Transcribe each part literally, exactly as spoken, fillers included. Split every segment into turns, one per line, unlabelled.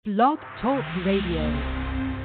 Blog Talk Radio.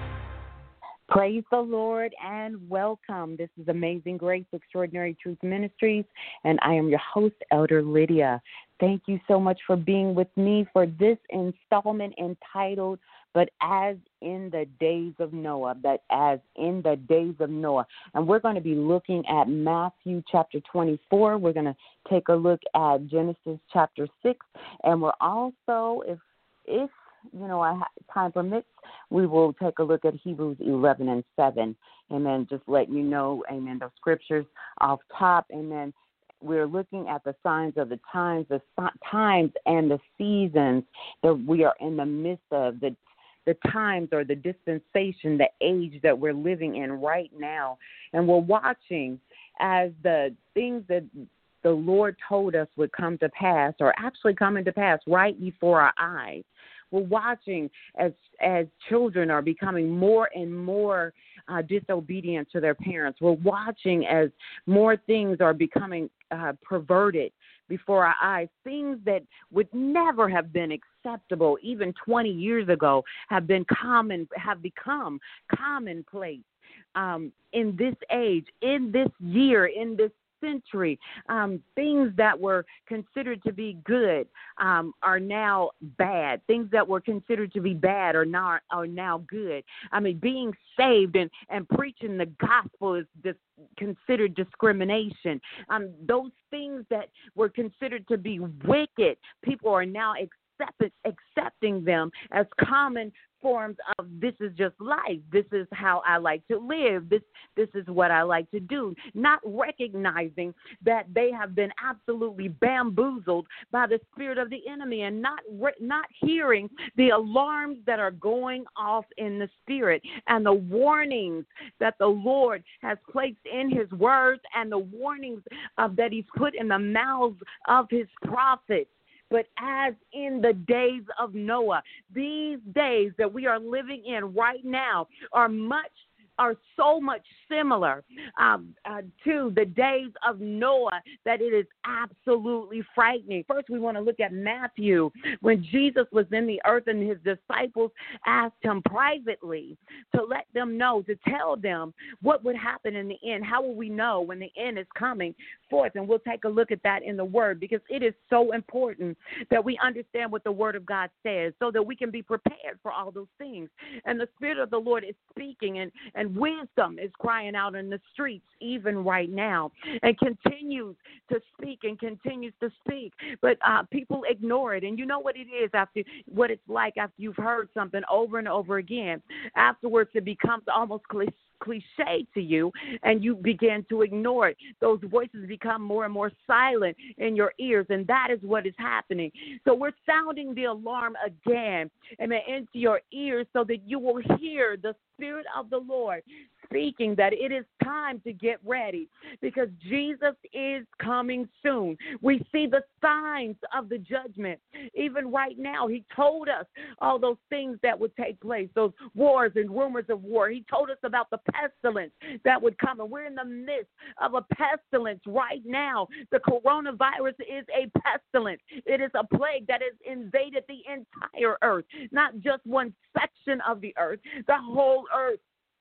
Praise the Lord and welcome. This is Amazing Grace Extraordinary Truth Ministries, and I am your host, Elder Lydia. Thank you so much for being with me for this installment entitled, But As in the Days of Noah, but as in the days of Noah. And we're going to be looking at Matthew chapter twenty-four. We're going to take a look at Genesis chapter six, and we're also, if if you know, our time permits, we will take a look at Hebrews eleven and seven. Amen. Just letting you know, amen, the scriptures off top. Amen. We're looking at the signs of the times, the times and the seasons that we are in the midst of, the the times or the dispensation, the age that we're living in right now. And we're watching as the things that the Lord told us would come to pass are actually coming to pass right before our eyes. We're watching as as children are becoming more and more uh, disobedient to their parents. We're watching as more things are becoming uh, perverted before our eyes. Things that would never have been acceptable even twenty years ago have been common, have become commonplace um, in this age, in this year, in this century. Um, things that were considered to be good um, are now bad. Things that were considered to be bad are not are now good. I mean, being saved and, and preaching the gospel is dis- considered discrimination. Um, those things that were considered to be wicked, people are now accept- accepting them as common forms of this is just life. This is how I like to live. This this is what I like to do. Not recognizing that they have been absolutely bamboozled by the spirit of the enemy, and not re- not hearing the alarms that are going off in the spirit and the warnings that the Lord has placed in His words and the warnings uh, that He's put in the mouths of His prophets. But as in the days of Noah, these days that we are living in right now are much, are so much similar um, uh, to the days of Noah that it is absolutely frightening. First, we want to look at Matthew. When Jesus was in the earth and his disciples asked him privately to let them know, to tell them what would happen in the end. How will we know when the end is coming forth? And we'll take a look at that in the Word, because it is so important that we understand what the Word of God says so that we can be prepared for all those things. And the Spirit of the Lord is speaking, and, and wisdom is crying out in the streets even right now, and continues to speak and continues to speak. But uh, people ignore it. And you know what it is after what it's like after you've heard something over and over again. Afterwards, it becomes almost cliche. cliche to you, and you begin to ignore it. Those voices become more and more silent in your ears, and that is what is happening. So we're sounding the alarm again, amen, into your ears so that you will hear the Spirit of the Lord speaking that it is time to get ready, because Jesus is coming soon. We see the signs of the judgment. Even right now, He told us all those things that would take place, those wars and rumors of war. He told us about the pestilence that would come, and we're in the midst of a pestilence right now. The coronavirus is a pestilence. It is a plague that has invaded the entire earth, not just one section of the earth. The whole earth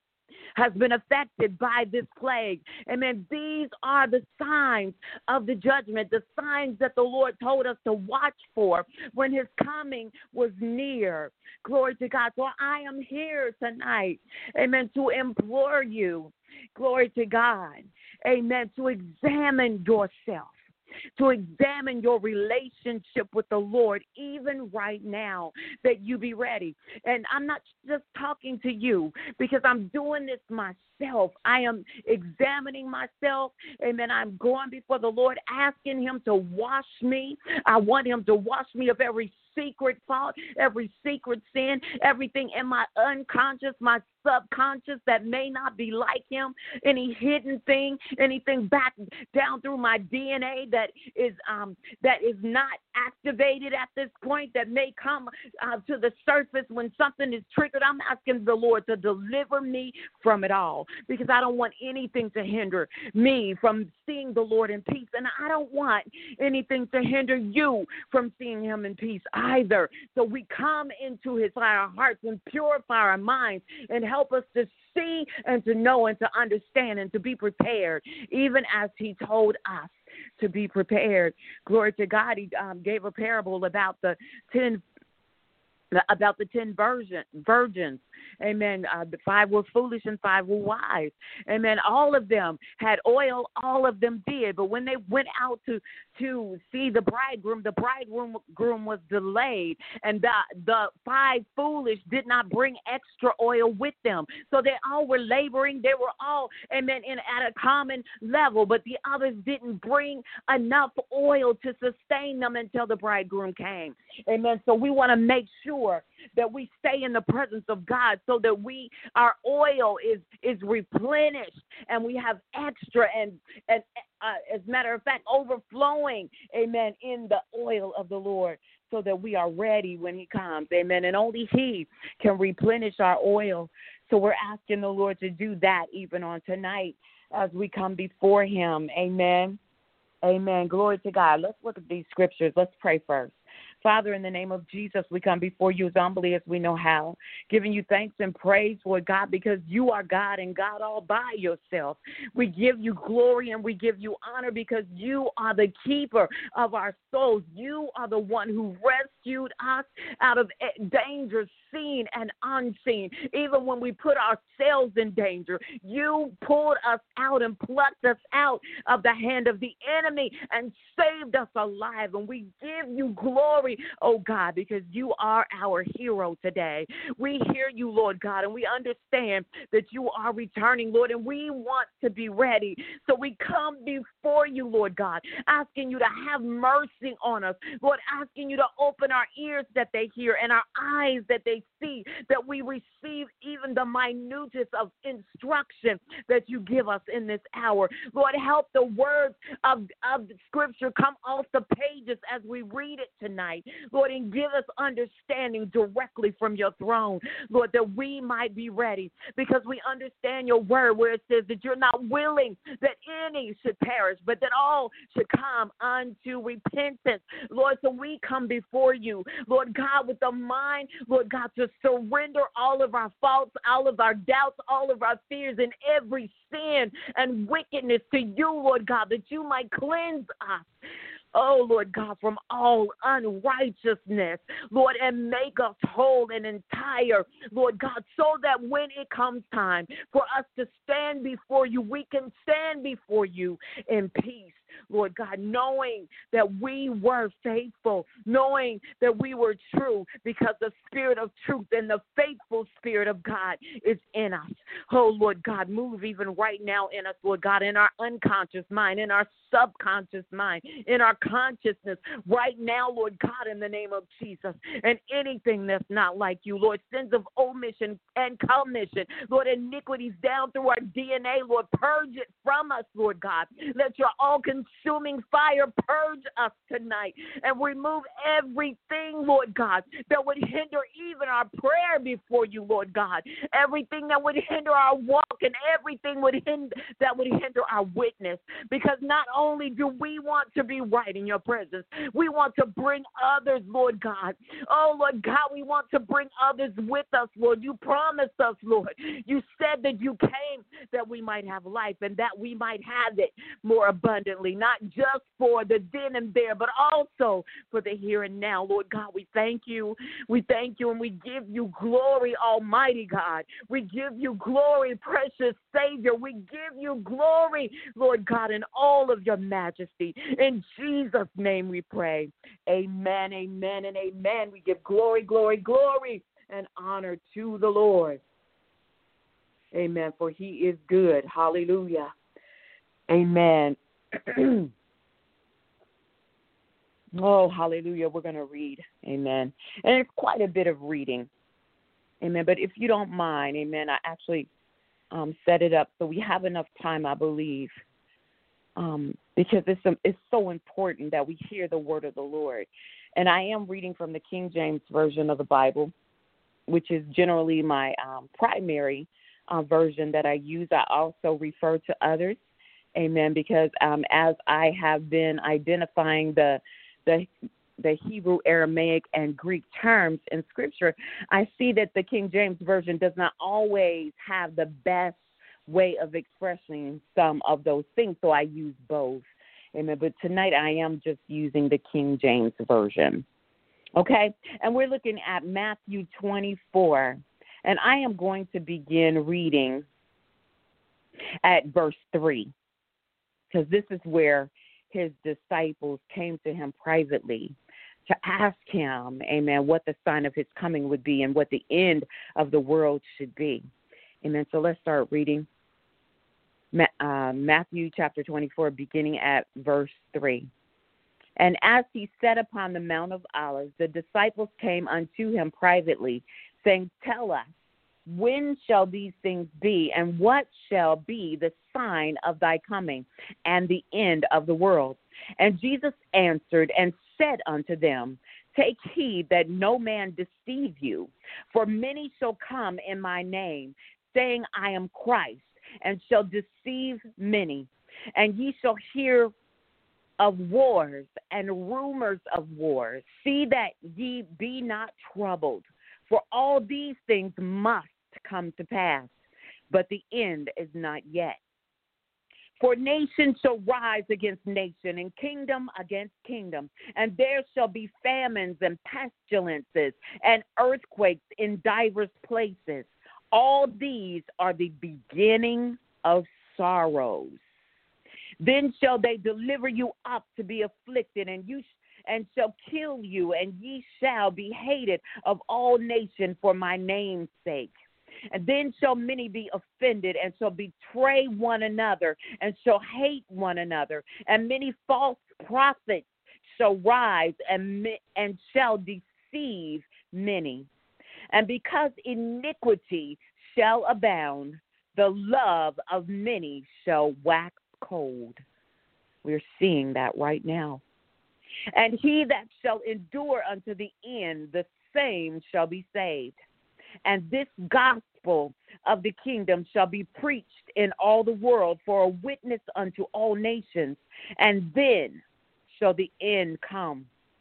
has been affected by this plague. Amen. These are the signs of the judgment, the signs that the Lord told us to watch for when His coming was near. Glory to God. So I am here tonight, amen, to implore you, glory to God, amen, to examine yourself, to examine your relationship with the Lord even right now, that you be ready. And I'm not just talking to you because I'm doing this myself. I am examining myself. Amen. I'm going before the Lord, asking Him to wash me. I want Him to wash me of every secret fault, every secret sin, everything in my unconscious, my subconscious that may not be like Him, any hidden thing, anything back down through my D N A that is um that is not activated at this point, that may come uh, to the surface when something is triggered. I'm asking the Lord to deliver me from it all, because I don't want anything to hinder me from seeing the Lord in peace, and I don't want anything to hinder you from seeing Him in peace either. So we come into his our hearts and purify our minds and help us to see and to know and to understand and to be prepared, even as he told us to be prepared. Glory to God. He um, gave a parable about the ten about the ten virgin, virgins. Amen. Uh, the five were foolish and five were wise. Amen. All of them had oil. All of them did. But when they went out to to see the bridegroom, the bridegroom groom was delayed, and the the five foolish did not bring extra oil with them. So they all were laboring. They were all, amen, in at a common level. But the others didn't bring enough oil to sustain them until the bridegroom came. Amen. So we want to make sure that we stay in the presence of God so that we our oil is is replenished and we have extra and and uh, as a matter of fact overflowing, amen, in the oil of the Lord, so that we are ready when he comes. Amen. And only he can replenish our oil. So we're asking the Lord to do that even on tonight as we come before him. Amen. Amen. Glory to God. Let's look at these scriptures. Let's pray first. Father, in the name of Jesus, we come before you as humbly as we know how, giving you thanks and praise, Lord God, because you are God and God all by yourself. We give you glory and we give you honor because you are the keeper of our souls. You are the one who rescued us out of danger, seen and unseen. Even when we put ourselves in danger, you pulled us out and plucked us out of the hand of the enemy and saved us alive. And we give you glory, oh God, because you are our hero today. We hear you, Lord God, and we understand that you are returning, Lord, and we want to be ready. So we come before you, Lord God, asking you to have mercy on us, Lord, asking you to open our ears that they hear and our eyes that they see, that we receive even the minutest of instruction that you give us in this hour. Lord, help the words of, of the scripture come off the pages as we read it tonight, Lord, and give us understanding directly from your throne, Lord, that we might be ready, because we understand your word where it says that you're not willing that any should perish, but that all should come unto repentance, Lord. So we come before you, Lord God, with the mind, Lord God, to surrender all of our faults, all of our doubts, all of our fears, and every sin and wickedness to you, Lord God, that you might cleanse us, oh, Lord God, from all unrighteousness, Lord, and make us whole and entire, Lord God, so that when it comes time for us to stand before you, we can stand before you in peace, Lord God, knowing that we were faithful, knowing that we were true, because the spirit of truth and the faithful spirit of God is in us. Oh, Lord God, move even right now in us, Lord God, in our unconscious mind, in our subconscious mind, in our consciousness right now, Lord God, in the name of Jesus. And anything that's not like you, Lord, sins of omission and commission, Lord, iniquities down through our D N A, Lord, purge it from us, Lord God. Let your all-consuming fire purge us tonight and remove everything, Lord God, that would hinder even our prayer before you, Lord God. Everything that would hinder our walk and everything would hinder, that would hinder our witness, because not only do we want to be right in your presence, we want to bring others, Lord God. Oh, Lord God, we want to bring others with us, Lord. You promised us, Lord. You said that you came that we might have life and that we might have it more abundantly, not just for the then and there, but also for the here and now. Lord God, we thank you. We thank you and we give you glory, Almighty God. We give you glory, precious Savior. We give you glory, Lord God, in all of your majesty. In Jesus' name we pray. Amen, amen, and amen. We give glory, glory, glory, and honor to the Lord. Amen, for he is good. Hallelujah. Amen. Oh, hallelujah. We're going to read. Amen. And it's quite a bit of reading. Amen. But if you don't mind, amen, I actually um, set it up so we have enough time, I believe, um, because it's, um, it's so important that we hear the word of the Lord. And I am reading from the King James Version of the Bible, which is generally my um, primary uh, version that I use. I also refer to others. Amen. Because um, as I have been identifying the the the Hebrew, Aramaic, and Greek terms in Scripture, I see that the King James Version does not always have the best way of expressing some of those things, so I use both. Amen. But tonight I am just using the King James Version. Okay? And we're looking at Matthew twenty-four, and I am going to begin reading at verse three, because this is where his disciples came to him privately to ask him, amen, what the sign of his coming would be and what the end of the world should be. Amen. So let's start reading uh, Matthew chapter twenty-four, beginning at verse three. And as he sat upon the Mount of Olives, the disciples came unto him privately, saying, Tell us, when shall these things be, and what shall be the sign of thy coming and the end of the world? And Jesus answered and said unto them, Take heed that no man deceive you, for many shall come in my name, saying, I am Christ, and shall deceive many. And ye shall hear of wars and rumors of wars. See that ye be not troubled, for all these things must come to pass, but the end is not yet. For nation shall rise against nation, and kingdom against kingdom, and there shall be famines and pestilences and earthquakes in divers places. All these are the beginning of sorrows. Then shall they deliver you up to be afflicted, and you sh- and shall kill you, and ye shall be hated of all nations for my name's sake. And then shall many be offended, and shall betray one another, and shall hate one another. And many false prophets shall rise, and, and shall deceive many. And because iniquity shall abound, the love of many shall wax cold. We're seeing that right now. And he that shall endure unto the end, the same shall be saved. And this gospel of the kingdom shall be preached in all the world for a witness unto all nations, and then shall the end come.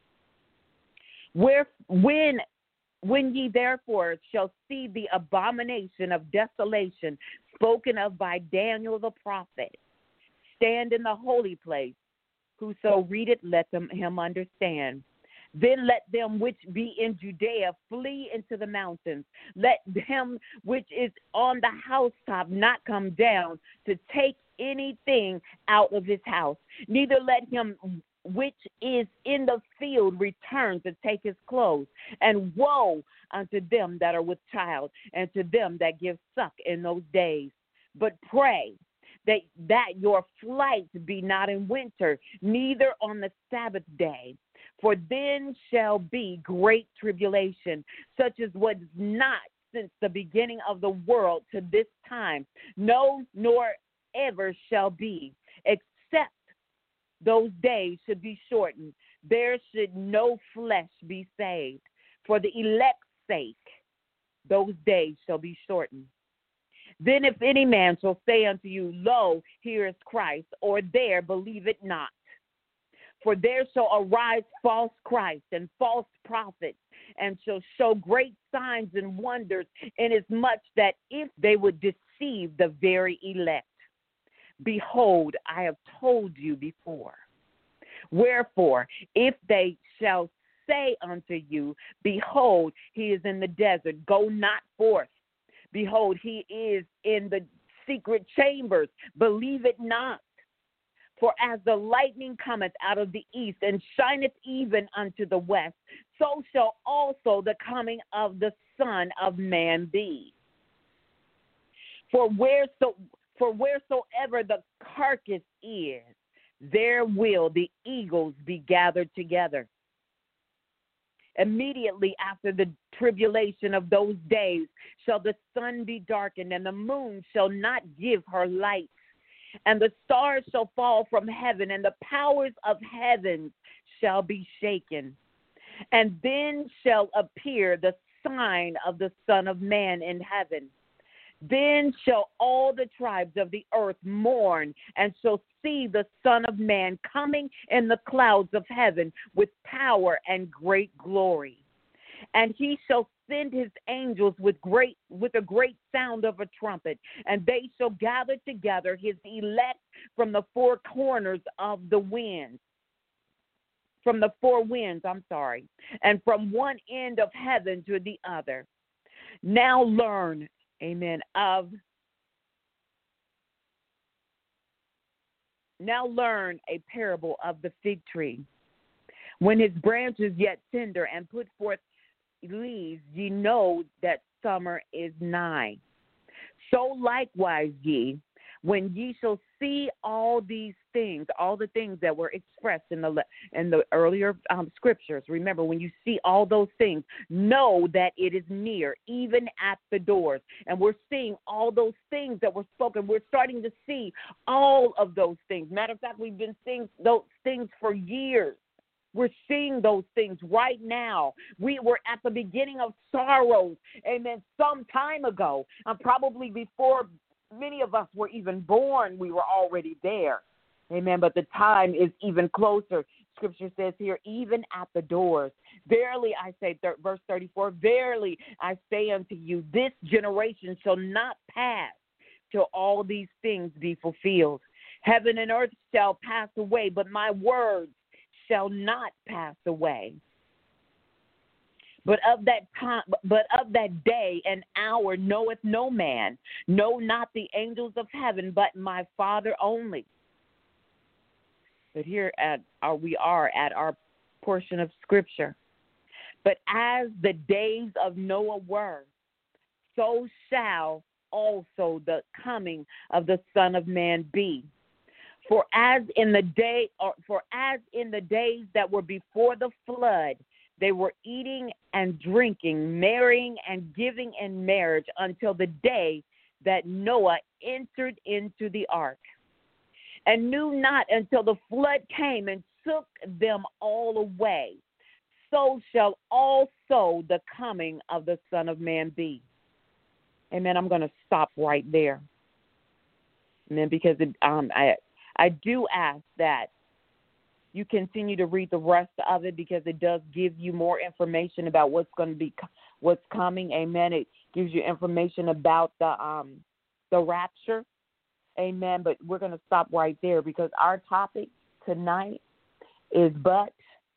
Where, when, when ye therefore shall see the abomination of desolation spoken of by Daniel the prophet, stand in the holy place. Whoso readeth, let them him understand. Then let them which be in Judea flee into the mountains. Let him which is on the housetop not come down to take anything out of his house. Neither let him which is in the field return to take his clothes. And woe unto them that are with child, and to them that give suck in those days. But pray that, that your flight be not in winter, neither on the Sabbath day. For then shall be great tribulation, such as was not since the beginning of the world to this time, no, nor ever shall be, except those days should be shortened. There should no flesh be saved. For the elect's sake, those days shall be shortened. Then if any man shall say unto you, Lo, here is Christ, or there, believe it not. For there shall arise false Christs and false prophets, and shall show great signs and wonders, inasmuch that if they would deceive the very elect. Behold, I have told you before. Wherefore, if they shall say unto you, Behold, he is in the desert, go not forth. Behold, he is in the secret chambers, believe it not. For as the lightning cometh out of the east, and shineth even unto the west, so shall also the coming of the Son of Man be. For whereso, for wheresoever the carcass is, there will the eagles be gathered together. Immediately after the tribulation of those days shall the sun be darkened, and the moon shall not give her light. And the stars shall fall from heaven, and the powers of heaven shall be shaken. And then shall appear the sign of the Son of Man in heaven. Then shall all the tribes of the earth mourn, and shall see the Son of Man coming in the clouds of heaven with power and great glory. And he shall send his angels with great with a great sound of a trumpet, and they shall gather together his elect from the four corners of the winds. From the four winds, I'm sorry, and from one end of heaven to the other. Now learn, amen, of now learn a parable of the fig tree. When his branch is yet tender and put forth leaves, ye know that summer is nigh. So likewise ye, when ye shall see all these things, all the things that were expressed in the in the earlier um, scriptures, remember, when you see all those things, know that it is near, even at the doors. And we're seeing all those things that were spoken. We're starting to see all of those things. Matter of fact, we've been seeing those things for years. We're seeing those things right now. We were at the beginning of sorrows, amen, some time ago, and probably before many of us were even born, we were already there. Amen. But the time is even closer. Scripture says here, even at the doors. Verily, I say, th- verse thirty-four, verily I say unto you, this generation shall not pass till all these things be fulfilled. Heaven and earth shall pass away, but my words shall not pass away. But of that time, but of that day and hour knoweth no man, no, not the angels of heaven, but my Father only. But here at our, we are at our portion of Scripture. But as the days of Noah were, so shall also the coming of the Son of Man be. For as in the day, or for as in the days that were before the flood, they were eating and drinking, marrying and giving in marriage until the day that Noah entered into the ark, and knew not until the flood came and took them all away. So shall also the coming of the Son of Man be. Amen. I'm going to stop right there. Amen. Because it, um, I I do ask that you continue to read the rest of it, because it does give you more information about what's going to be, what's coming. Amen. It gives you information about the um, the rapture. Amen. But we're going to stop right there, because our topic tonight is but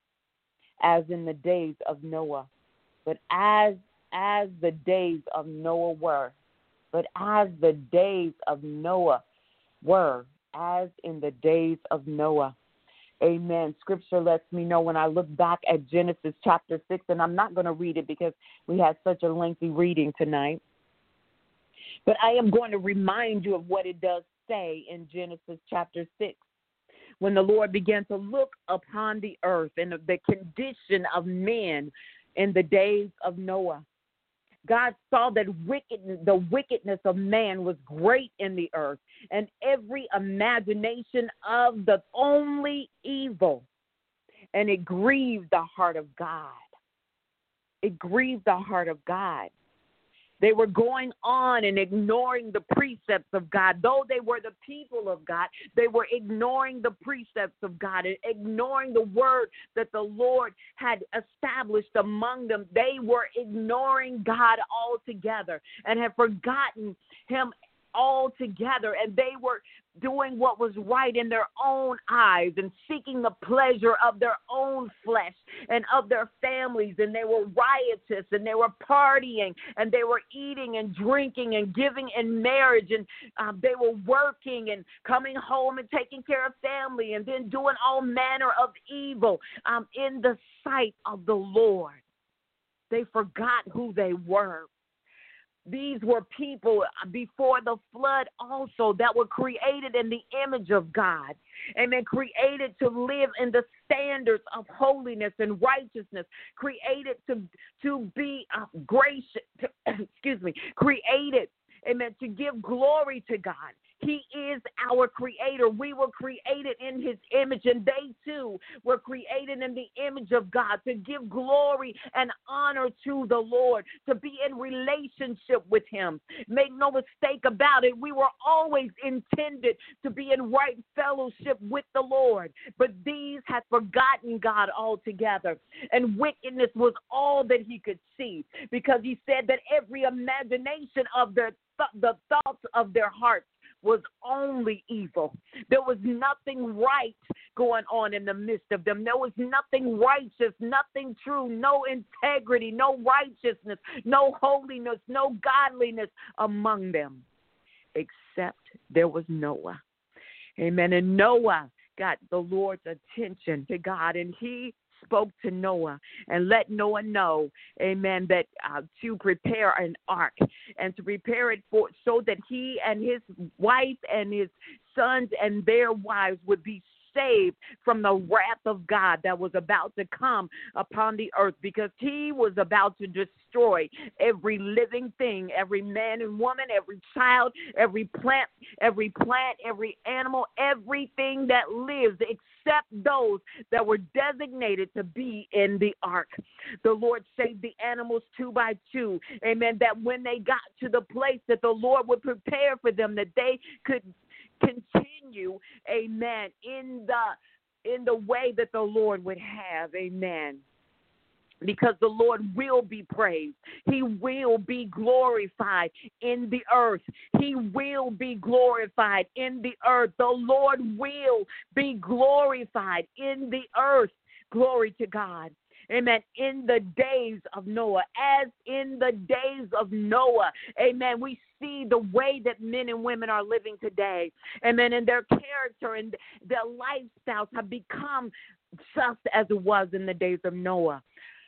as in the days of Noah. But as as the days of Noah were. But as the days of Noah were. As in the days of Noah. Amen. Scripture lets me know when I look back at Genesis chapter six, and I'm not going to read it because we had such a lengthy reading tonight. But I am going to remind you of what it does say in Genesis chapter six. When the Lord began to look upon the earth and the condition of men in the days of Noah, God saw that wicked, the wickedness of man was great in the earth, and every imagination of the only evil, and it grieved the heart of God. It grieved the heart of God. They were going on and ignoring the precepts of God. Though they were the people of God, they were ignoring the precepts of God and ignoring the word that the Lord had established among them. They were ignoring God altogether and had forgotten him altogether, and they were doing what was right in their own eyes and seeking the pleasure of their own flesh and of their families, and they were riotous, and they were partying, and they were eating and drinking and giving in marriage, and um, they were working and coming home and taking care of family, and then doing all manner of evil um, in the sight of the Lord. They forgot who they were. These were people before the flood also that were created in the image of God. Amen. Created to live in the standards of holiness and righteousness. Created to, to be uh, gracious. To, excuse me. Created, amen, to give glory to God. He is our creator. We were created in his image, and they too were created in the image of God to give glory and honor to the Lord, to be in relationship with him. Make no mistake about it, we were always intended to be in right fellowship with the Lord, but these had forgotten God altogether, and wickedness was all that he could see, because he said that every imagination of their th- the thoughts of their hearts was only evil. There was nothing right going on in the midst of them. There was nothing righteous, nothing true, no integrity, no righteousness, no holiness, no godliness among them, except there was Noah. Amen. And Noah got the Lord's attention to God, and he spoke to Noah and let Noah know, amen, that uh, to prepare an ark and to prepare it for so that he and his wife and his sons and their wives would be saved from the wrath of God that was about to come upon the earth, because he was about to destroy every living thing, every man and woman, every child, every plant, every plant, every animal, everything that lives, except those that were designated to be in the ark. The Lord saved the animals two by two. Amen. That when they got to the place that the Lord would prepare for them, that they could continue, amen, in the in the way that the Lord would have, amen. Because the Lord will be praised. He will be glorified in the earth. He will be glorified in the earth. The Lord will be glorified in the earth. Glory to God. Amen. In the days of Noah, as in the days of Noah, amen, we see the way that men and women are living today. Amen. And their character and their lifestyles have become just as it was in the days of Noah.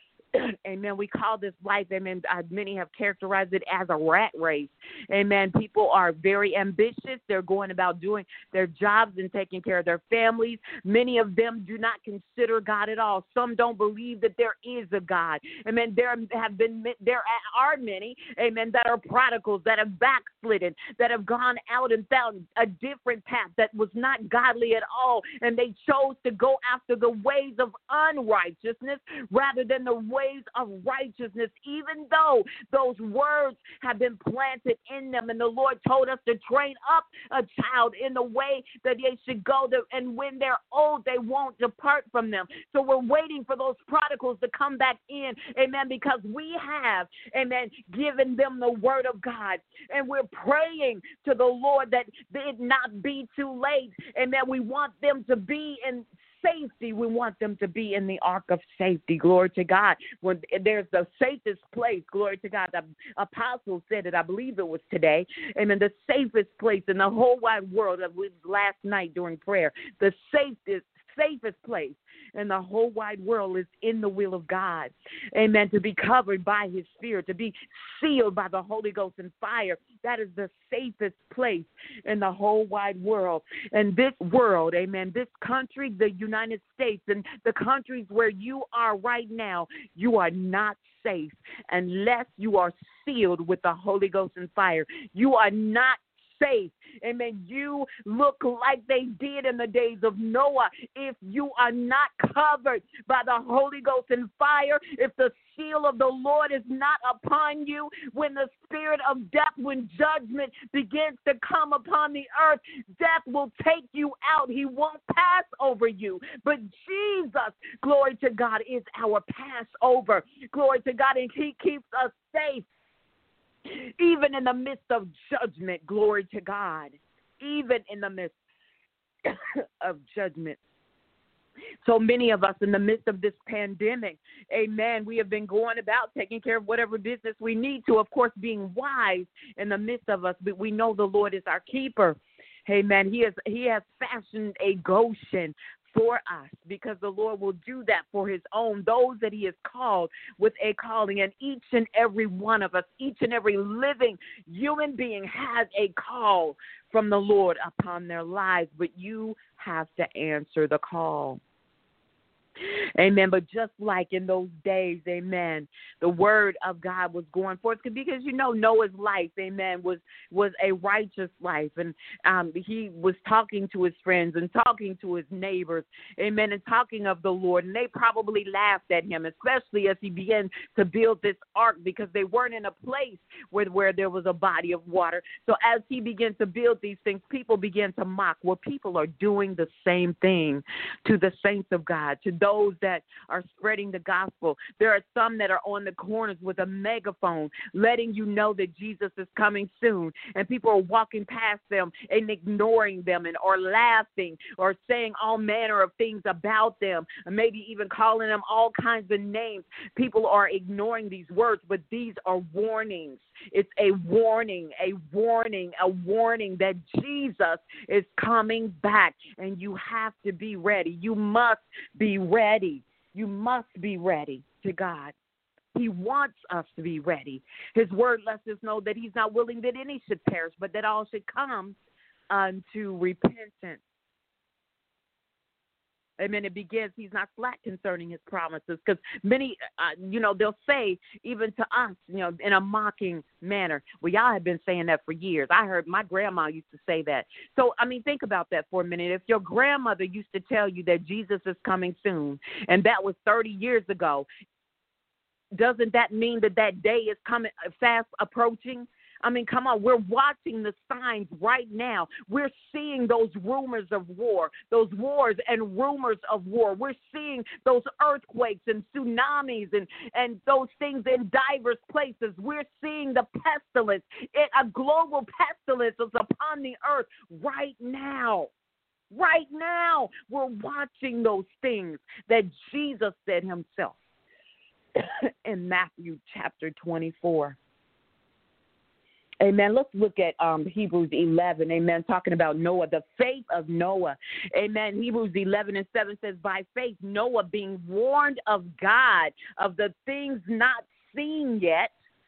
Amen. We call this life, amen, uh, many have characterized it as a rat race. Amen. People are very ambitious. They're going about doing their jobs and taking care of their families. Many of them do not consider God at all. Some don't believe that there is a God. Amen. There have been, there are many, amen, that are prodigals, that have backslidden, that have gone out and found a different path that was not godly at all. And they chose to go after the ways of unrighteousness rather than the ways of righteousness, even though those words have been planted in them. And the Lord told us to train up a child in the way that they should go, and when they're old, they won't depart from them. So we're waiting for those prodigals to come back in, amen, because we have, amen, given them the word of God. And we're praying to the Lord that it not be too late, amen. We want them to be in safety. We want them to be in the ark of safety. Glory to God. When there's the safest place, glory to God. The apostle said it, I believe it was today, and in the safest place in the whole wide world, it was last night during prayer, the safest safest place in the whole wide world is in the will of God. Amen. To be covered by his spirit, to be sealed by the Holy Ghost and fire. That is the safest place in the whole wide world. And this world, amen, this country, the United States, and the countries where you are right now, you are not safe unless you are sealed with the Holy Ghost and fire. You are not safe. Amen. You look like they did in the days of Noah. If you are not covered by the Holy Ghost and fire, if the seal of the Lord is not upon you, when the spirit of death, when judgment begins to come upon the earth, death will take you out. He won't pass over you. But Jesus, glory to God, is our Passover. Glory to God, and he keeps us safe. Even in the midst of judgment, glory to God, even in the midst of judgment. So many of us in the midst of this pandemic, amen, we have been going about taking care of whatever business we need to, of course, being wise in the midst of us, but we know the Lord is our keeper. Amen. He has, he has fashioned a Goshen for us, because the Lord will do that for his own, those that he has called with a calling. And each and every one of us, each and every living human being has a call from the Lord upon their lives, but you have to answer the call. Amen. But just like in those days, amen, the word of God was going forth because, you know, Noah's life, amen, was was a righteous life. And um, he was talking to his friends and talking to his neighbors, amen, and talking of the Lord. And they probably laughed at him, especially as he began to build this ark, because they weren't in a place where, where there was a body of water. So as he began to build these things, people began to mock. Well, people are doing the same thing to the saints of God, to those that are spreading the gospel. There are some that are on the corners with a megaphone letting you know that Jesus is coming soon, and people are walking past them and ignoring them and or laughing or saying all manner of things about them, and maybe even calling them all kinds of names. People are ignoring these words, but these are warnings. It's a warning, a warning, a warning that Jesus is coming back, and you have to be ready. You must be ready. You must be ready to God. He wants us to be ready. His word lets us know that he's not willing that any should perish, but that all should come unto repentance. Amen. It begins, he's not slack concerning his promises, because many, uh, you know, they'll say even to us, you know, in a mocking manner. Well, y'all have been saying that for years. I heard my grandma used to say that. So, I mean, think about that for a minute. If your grandmother used to tell you that Jesus is coming soon, and that was thirty years ago, doesn't that mean that that day is coming fast approaching? I mean, come on, we're watching the signs right now. We're seeing those rumors of war, those wars and rumors of war. We're seeing those earthquakes and tsunamis and, and those things in diverse places. We're seeing the pestilence. It, a global pestilence is upon the earth right now. Right now, we're watching those things that Jesus said himself in Matthew chapter twenty-four. Amen. Let's look at um, Hebrews eleven. Amen. Talking about Noah, the faith of Noah. Amen. Hebrews eleven and seven says, by faith, Noah, being warned of God of the things not seen yet,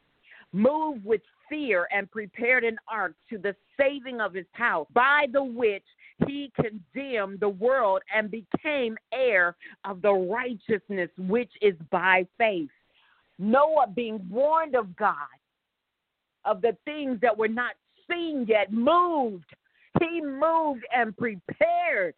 moved with fear and prepared an ark to the saving of his house, by the which he condemned the world and became heir of the righteousness which is by faith. Noah, being warned of God, of the things that were not seen yet, moved. He moved and prepared.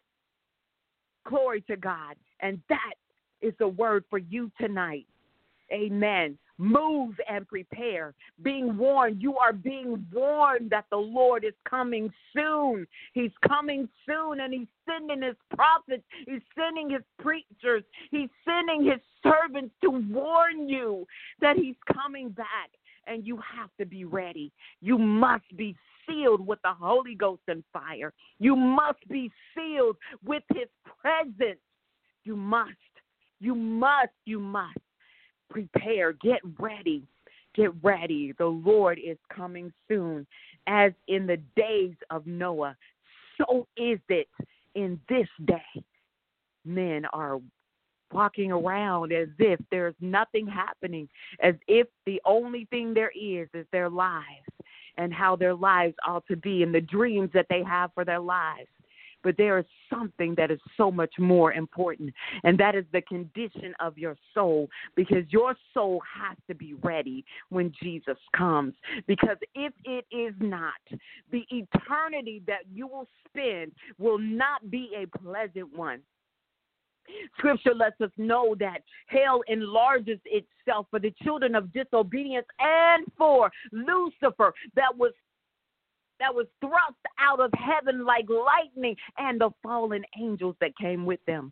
Glory to God. And that is the word for you tonight. Amen. Move and prepare. Being warned. You are being warned that the Lord is coming soon. He's coming soon, and he's sending his prophets. He's sending his preachers. He's sending his servants to warn you that he's coming back. And you have to be ready. You must be sealed with the Holy Ghost and fire. You must be sealed with his presence. You must, you must, you must prepare. Get ready. Get ready. The Lord is coming soon. As in the days of Noah, so is it in this day. Men are walking around as if there's nothing happening, as if the only thing there is is their lives and how their lives ought to be and the dreams that they have for their lives. But there is something that is so much more important, and that is the condition of your soul, because your soul has to be ready when Jesus comes. Because if it is not, the eternity that you will spend will not be a pleasant one. Scripture lets us know that hell enlarges itself for the children of disobedience and for Lucifer that was that was thrust out of heaven like lightning, and the fallen angels that came with them.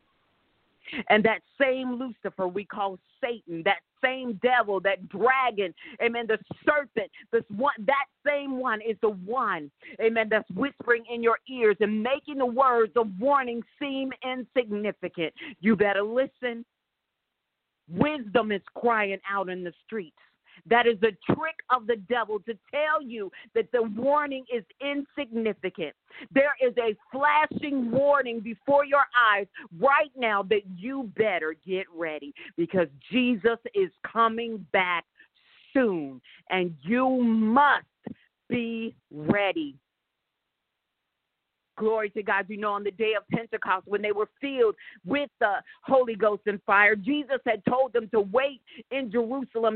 And that same Lucifer we call Satan, that same devil, that dragon, amen, the serpent, this one, that same one is the one, amen, that's whispering in your ears and making the words of warning seem insignificant. You better listen. Wisdom is crying out in the streets. That is the trick of the devil, to tell you that the warning is insignificant. There is a flashing warning before your eyes right now that you better get ready, because Jesus is coming back soon, and you must be ready. Glory to God. You know, on the day of Pentecost, when they were filled with the Holy Ghost and fire, Jesus had told them to wait in Jerusalem